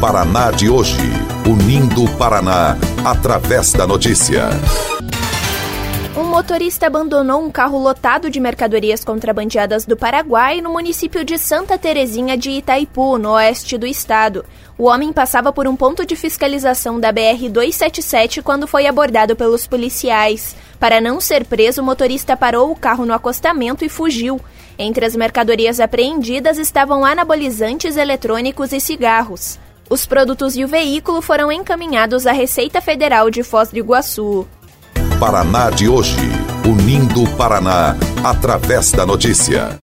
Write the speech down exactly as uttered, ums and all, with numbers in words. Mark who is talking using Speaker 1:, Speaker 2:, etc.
Speaker 1: Paraná de hoje, unindo o Paraná através da notícia.
Speaker 2: Um motorista abandonou um carro lotado de mercadorias contrabandeadas do Paraguai no município de Santa Terezinha de Itaipu, no oeste do estado. O homem passava por um ponto de fiscalização da B R duzentos e setenta e sete quando foi abordado pelos policiais. Para não ser preso, o motorista parou o carro no acostamento e fugiu. Entre as mercadorias apreendidas estavam anabolizantes eletrônicos e cigarros. Os produtos e o veículo foram encaminhados à Receita Federal de Foz do Iguaçu.
Speaker 1: Paraná de hoje, unindo o Paraná através da notícia.